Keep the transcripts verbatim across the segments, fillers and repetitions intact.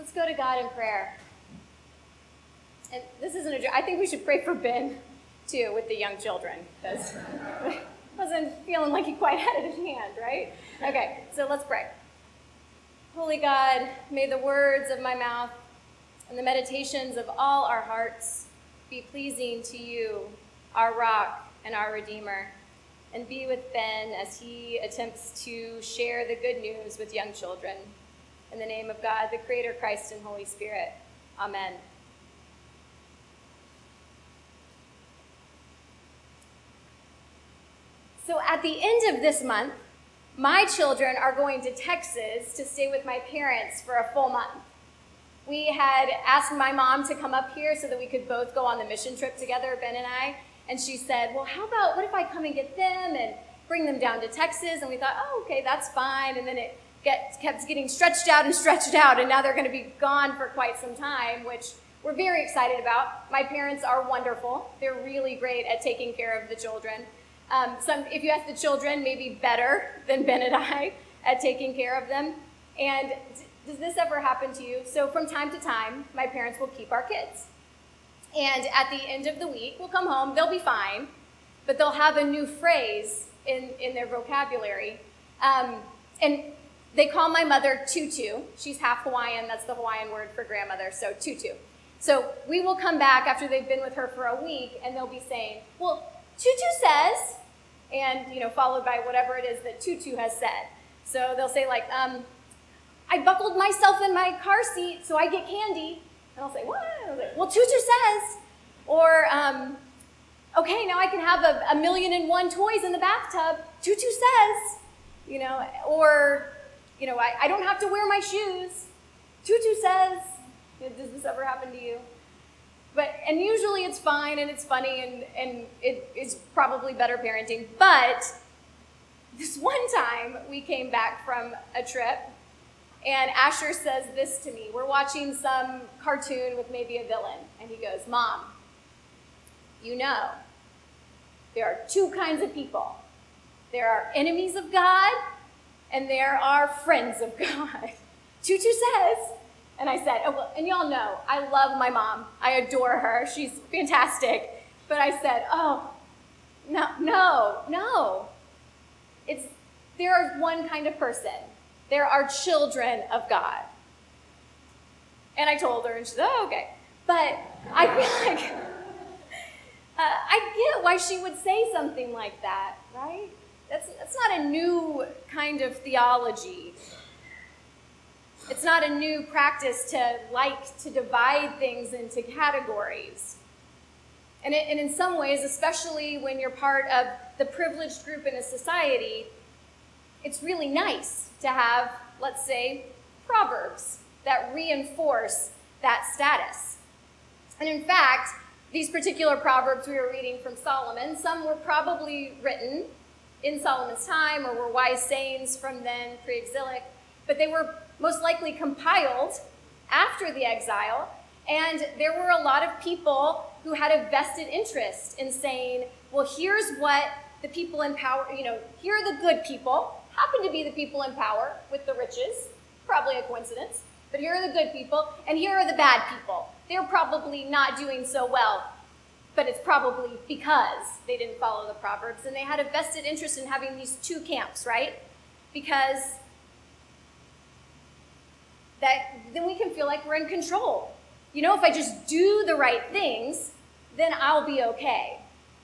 Let's go to God in prayer. And this isn't a joke. I think we should pray for Ben, too, with the young children, because I wasn't feeling like he quite had it in hand, right? Okay, so let's pray. Holy God, may the words of my mouth and the meditations of all our hearts be pleasing to you, our rock and our Redeemer, and be with Ben as he attempts to share the good news with young children. In the name of God, the Creator, Christ, and Holy Spirit. Amen. So at the end of this month, my children are going to Texas to stay with my parents for a full month. We had asked my mom to come up here so that we could both go on the mission trip together, Ben and I, and she said, well, how about, what if I come and get them and bring them down to Texas? And we thought, oh, okay, that's fine. And then it get, kept getting stretched out and stretched out, and now they're going to be gone for quite some time, which we're very excited about. My parents are wonderful. They're really great at taking care of the children. Um, some, if you ask the children, maybe better than Ben and I at taking care of them. And d- does this ever happen to you? So from time to time, my parents will keep our kids. And at the end of the week, we'll come home, they'll be fine, but they'll have a new phrase in, in their vocabulary. Um, and they call my mother Tutu. She's half Hawaiian, that's the Hawaiian word for grandmother, so Tutu. So we will come back after they've been with her for a week, and they'll be saying, well, Tutu says, and, you know, followed by whatever it is that Tutu has said. So they'll say, like, um, I buckled myself in my car seat so I get candy. And I'll say, what? I'll say, well, Tutu says. Or, um, okay, now I can have a, a million and one toys in the bathtub. Tutu says. You know, or, you know, I, I don't have to wear my shoes. Tutu says. You know, does this ever happen to you? But, and usually it's fine and it's funny and, and it is probably better parenting. But this one time we came back from a trip and Asher says this to me. We're watching some cartoon with maybe a villain. And he goes, Mom, you know, there are two kinds of people. There are enemies of God and there are friends of God. Tutu says. And I said, oh, well, and y'all know, I love my mom. I adore her. She's fantastic. But I said, oh, no, no, no. It's, there is one kind of person. There are children of God. And I told her, and she said, oh, okay. But I feel like, uh, I get why she would say something like that, right? That's, that's not a new kind of theology. It's not a new practice to like to divide things into categories. And, it, and in some ways, especially when you're part of the privileged group in a society, it's really nice to have, let's say, proverbs that reinforce that status. And in fact, these particular proverbs we were reading from Solomon, some were probably written in Solomon's time or were wise sayings from then, pre-exilic, but they were most likely compiled after the exile, and there were a lot of people who had a vested interest in saying, well, here's what the people in power, you know, here are the good people, happen to be the people in power with the riches, probably a coincidence, but here are the good people, and here are the bad people. They're probably not doing so well, but it's probably because they didn't follow the Proverbs, and they had a vested interest in having these two camps, right? Because that then we can feel like we're in control. You know, if I just do the right things, then I'll be okay.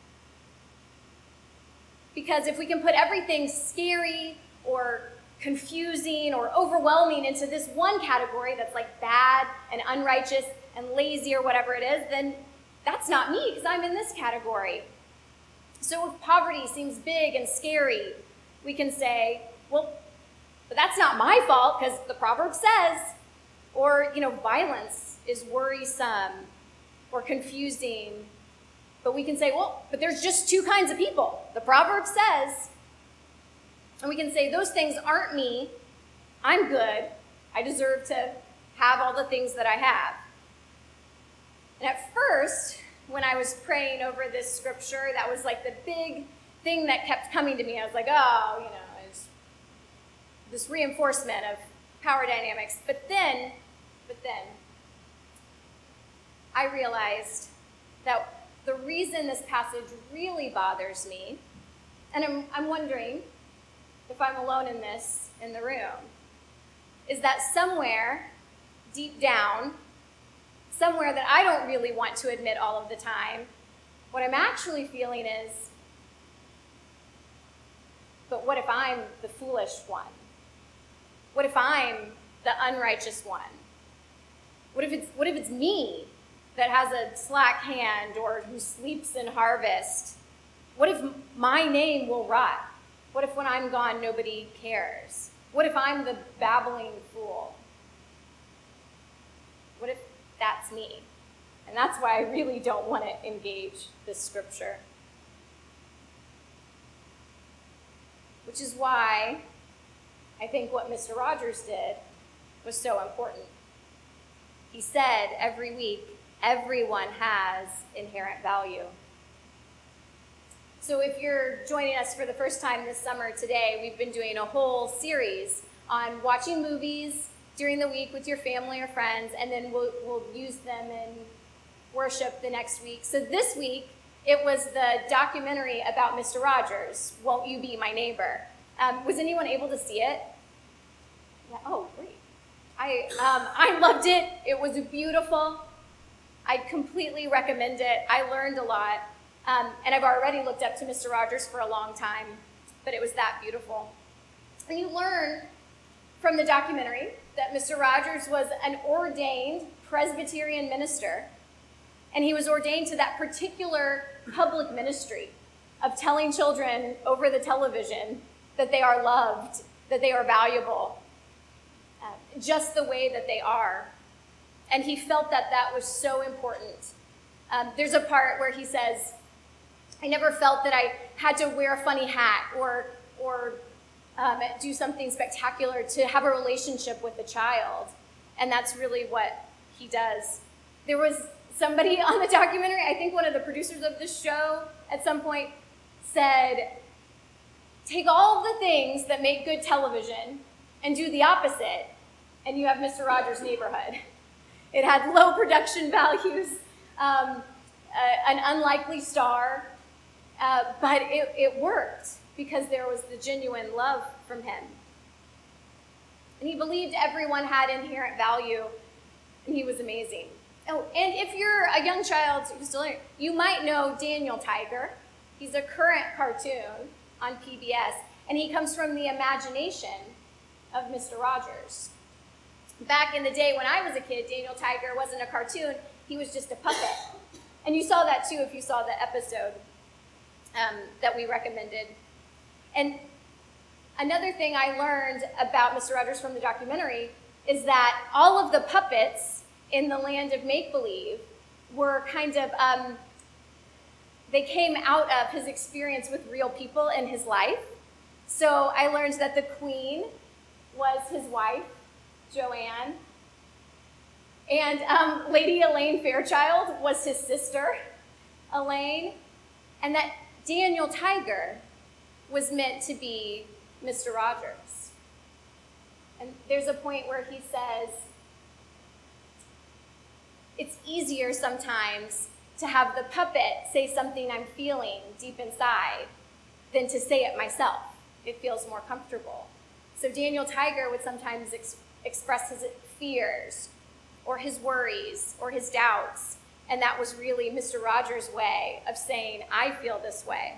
Because if we can put everything scary or confusing or overwhelming into this one category that's like bad and unrighteous and lazy or whatever it is, then that's not me because I'm in this category. So if poverty seems big and scary, we can say, well, but that's not my fault because the proverb says. Or, you know, violence is worrisome or confusing. But we can say, well, but there's just two kinds of people. The proverb says. And we can say, those things aren't me. I'm good. I deserve to have all the things that I have. And at first, when I was praying over this scripture, that was like the big thing that kept coming to me. I was like, oh, you know, it's this reinforcement of power dynamics. But then, but then, I realized that the reason this passage really bothers me, and I'm, I'm wondering if I'm alone in this in the room, is that somewhere deep down, somewhere that I don't really want to admit all of the time, what I'm actually feeling is, but what if I'm the foolish one? What if I'm the unrighteous one? What if it's, what if it's me that has a slack hand or who sleeps in harvest? What if my name will rot? What if when I'm gone, nobody cares? What if I'm the babbling fool? What if that's me? And that's why I really don't want to engage this scripture. Which is why I think what Mister Rogers did was so important. He said every week, everyone has inherent value. So if you're joining us for the first time this summer today, we've been doing a whole series on watching movies during the week with your family or friends, and then we'll, we'll use them in worship the next week. So this week, it was the documentary about Mister Rogers, Won't You Be My Neighbor? Um, was anyone able to see it? Yeah, oh, great. I, um, I loved it. It was beautiful. I completely recommend it. I learned a lot. Um, and I've already looked up to Mister Rogers for a long time, but it was that beautiful. And you learn from the documentary that Mister Rogers was an ordained Presbyterian minister, and he was ordained to that particular public ministry of telling children over the television that they are loved, that they are valuable, uh, just the way that they are. And he felt that that was so important. Um, there's a part where he says, I never felt that I had to wear a funny hat or, or um, do something spectacular to have a relationship with a child. And that's really what he does. There was somebody on the documentary, I think one of the producers of the show at some point said, take all of the things that make good television and do the opposite, and you have Mister Rogers' Neighborhood. It had low production values, um, uh, an unlikely star, uh, but it, it worked because there was the genuine love from him. And he believed everyone had inherent value, and he was amazing. Oh, and if you're a young child who's still here, you might know Daniel Tiger. He's a current cartoon on P B S, and he comes from the imagination of Mister Rogers. Back in the day when I was a kid, Daniel Tiger wasn't a cartoon, he was just a puppet. And you saw that too if you saw the episode um, that we recommended. And another thing I learned about Mister Rogers from the documentary is that all of the puppets in the land of make-believe were kind of, um, they came out of his experience with real people in his life. So I learned that the queen was his wife, Joanne, and um, Lady Elaine Fairchild was his sister, Elaine, and that Daniel Tiger was meant to be Mister Rogers. And there's a point where he says, it's easier sometimes to have the puppet say something I'm feeling deep inside than to say it myself. It feels more comfortable. So Daniel Tiger would sometimes ex- express his fears or his worries or his doubts, and that was really Mister Rogers' way of saying, I feel this way.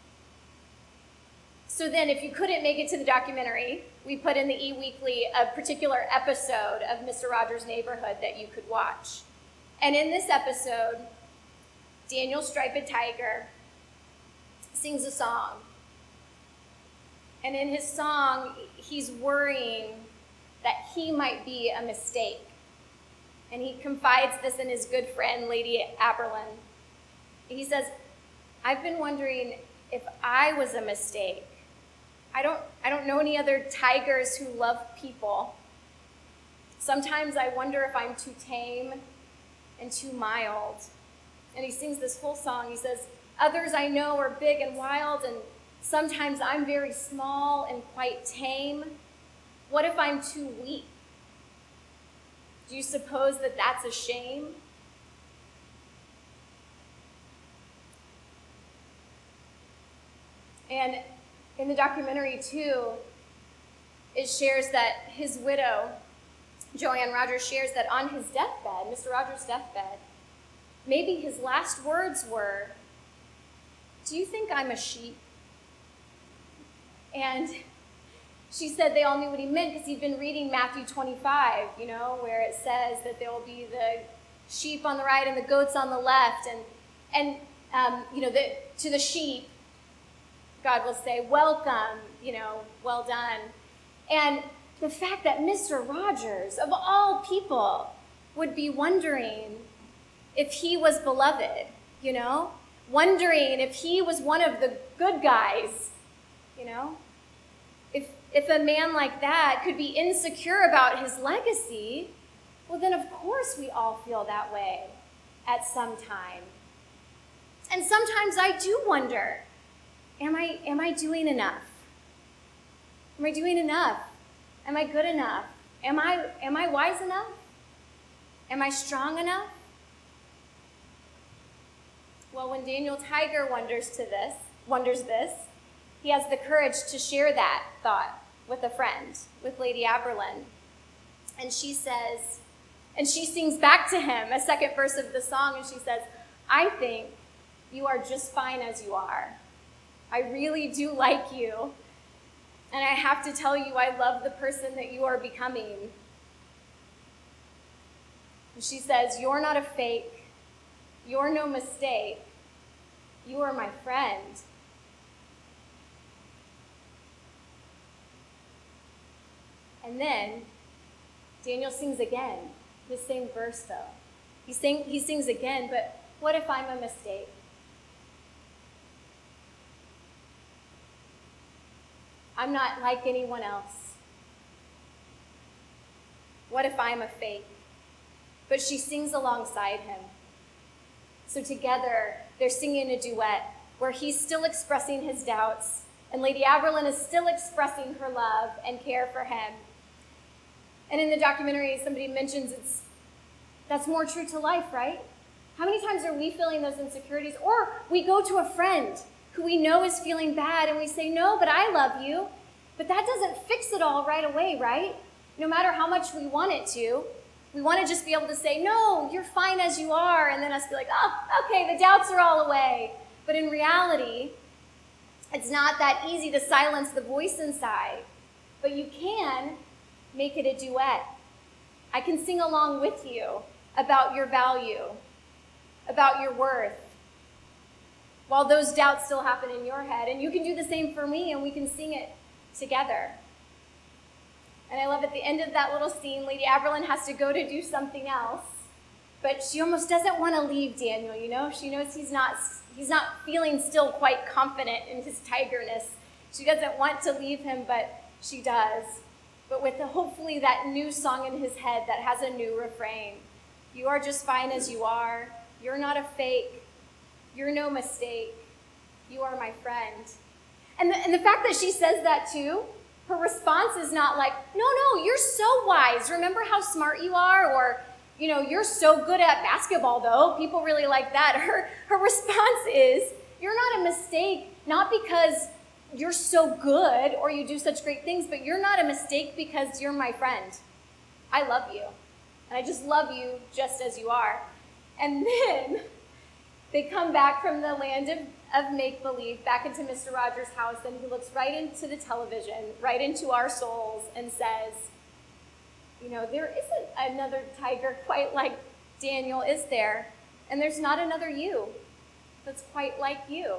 So then if you couldn't make it to the documentary, we put in the e-weekly a particular episode of Mister Rogers' Neighborhood that you could watch. And in this episode, Daniel Striped Tiger sings a song. And in his song, he's worrying that he might be a mistake. And he confides this in his good friend, Lady Aberlin. He says, I've been wondering if I was a mistake. I don't, I don't know any other tigers who love people. Sometimes I wonder if I'm too tame and too mild. And he sings this whole song. He says, others I know are big and wild, and sometimes I'm very small and quite tame. What if I'm too weak? Do you suppose that that's a shame? And in the documentary, too, it shares that his widow, Joanne Rogers, shares that on his deathbed, Mister Rogers' deathbed, maybe his last words were, "Do you think I'm a sheep?" And she said they all knew what he meant because he'd been reading Matthew twenty-five, you know, where it says that there will be the sheep on the right and the goats on the left. And, and um, you know, the, to the sheep, God will say, "Welcome, you know, well done." And the fact that Mister Rogers, of all people, would be wondering if he was beloved, you know, wondering if he was one of the good guys, you know. If, if a man like that could be insecure about his legacy, well, then of course we all feel that way at some time. And sometimes I do wonder, am I, am I doing enough? Am I doing enough? Am I good enough? Am I, am I wise enough? Am I strong enough? Well, when Daniel Tiger wonders to this, wonders this, he has the courage to share that thought with a friend, with Lady Aberlin. And she says, and she sings back to him a second verse of the song, and she says, "I think you are just fine as you are. I really do like you. And I have to tell you, I love the person that you are becoming." And she says, "You're not a fake. You're no mistake. You are my friend." And then Daniel sings again, the same verse though. He, sing, he sings again, but what if I'm a mistake? I'm not like anyone else. What if I'm a fake? But she sings alongside him. So together, they're singing a duet where he's still expressing his doubts, and Lady Aberlin is still expressing her love and care for him. And in the documentary, somebody mentions it's that's more true to life, right? How many times are we feeling those insecurities? Or we go to a friend who we know is feeling bad, and we say, "No, but I love you." But that doesn't fix it all right away, right? No matter how much we want it to. We want to just be able to say, "No, you're fine as you are," and then us be like, "Oh, okay, the doubts are all away." But in reality, it's not that easy to silence the voice inside. But you can make it a duet. I can sing along with you about your value, about your worth, while those doubts still happen in your head. And you can do the same for me, and we can sing it together. And I love at the end of that little scene, Lady Aberlin has to go to do something else, but she almost doesn't want to leave Daniel, you know? She knows he's not, he's not feeling still quite confident in his tigerness. She doesn't want to leave him, but she does. But with the, hopefully that new song in his head that has a new refrain. You are just fine as you are. You're not a fake. You're no mistake. You are my friend. And the, and the fact that she says that too, her response is not like, "No, no, you're so wise. Remember how smart you are?" Or, you know, "You're so good at basketball, though. People really like that." Her, her response is, "You're not a mistake, not because you're so good or you do such great things, but you're not a mistake because you're my friend. I love you. And I just love you just as you are." And then they come back from the land of, of make-believe back into Mister Rogers' house, and he looks right into the television, right into our souls, and says, "You know, there isn't another tiger quite like Daniel, is there? And there's not another you that's quite like you.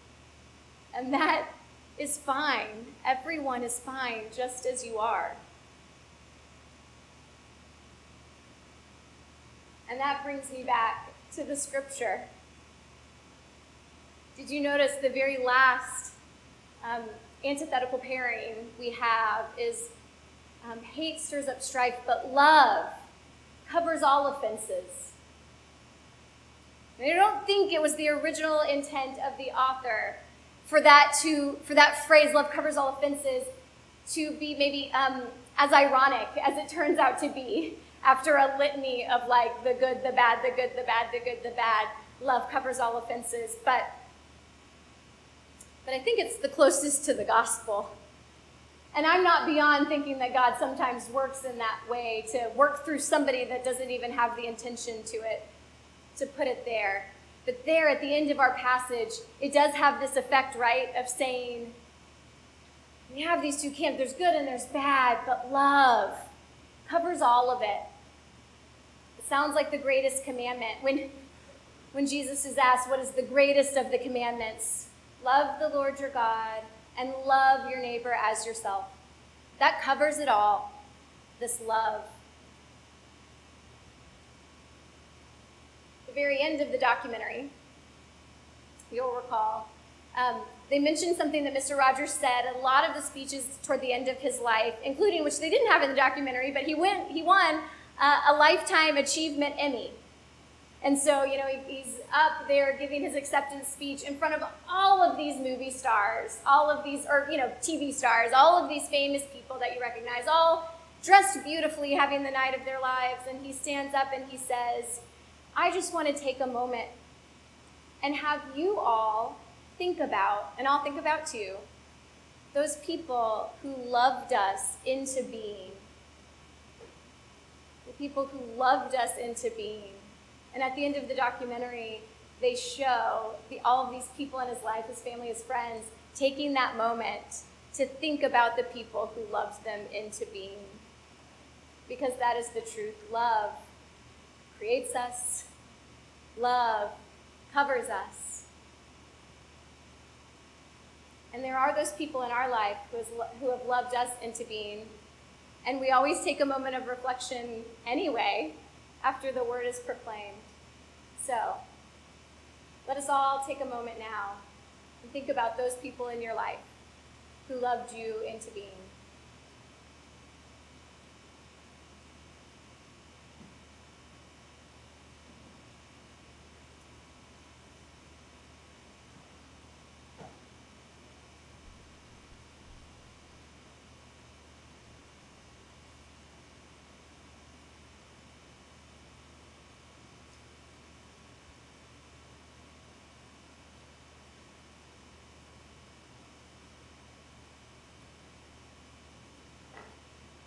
And that is fine. Everyone is fine just as you are." And that brings me back to the scripture. Did you notice the very last um, antithetical pairing we have is um, hate stirs up strife, but love covers all offenses. And I don't think it was the original intent of the author for that to for that phrase, "love covers all offenses," to be maybe um, as ironic as it turns out to be after a litany of like the good, the bad, the good, the bad, the good, the bad. Love covers all offenses. But but I think it's the closest to the gospel. And I'm not beyond thinking that God sometimes works in that way, to work through somebody that doesn't even have the intention to it, to put it there. But there at the end of our passage, it does have this effect, right, of saying, we have these two camps, there's good and there's bad, but love covers all of it. It sounds like the greatest commandment. When, when Jesus is asked, what is the greatest of the commandments? Love the Lord your God and love your neighbor as yourself. That covers it all, this love. The very end of the documentary, you'll recall, um, they mentioned something that Mister Rogers said. A lot of the speeches toward the end of his life, including, which they didn't have in the documentary, but he went, he won uh, a Lifetime Achievement Emmy. And so, you know, he, he's up there giving his acceptance speech in front of all of these movie stars, all of these, or, you know, T V stars, all of these famous people that you recognize, all dressed beautifully, having the night of their lives. And he stands up and he says, I just want to take a moment and have you all think about, and I'll think about too, those people who loved us into being. The people who loved us into being. And at the end of the documentary, they show the, all of these people in his life, his family, his friends, taking that moment to think about the people who loved them into being. Because that is the truth. Love creates us. Love covers us. And there are those people in our life who, has, who have loved us into being. And we always take a moment of reflection anyway, after the word is proclaimed. So, let us all take a moment now and think about those people in your life who loved you into being.